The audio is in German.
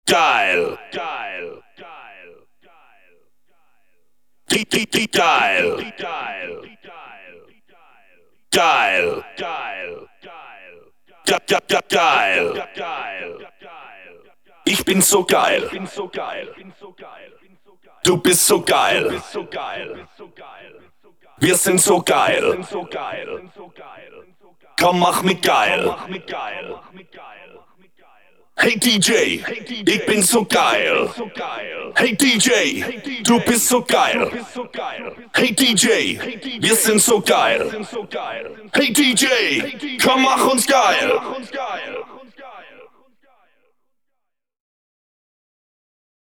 Geil, geil, geil, geil. Geil, geil, geil, geil, geil, geil. Ich bin so geil. Du bist so geil. Wir sind so geil. Komm, mach mich geil. Hey DJ, ich bin so geil. Hey DJ, du bist so geil. Hey DJ, wir sind so geil. Hey DJ, komm, mach uns geil.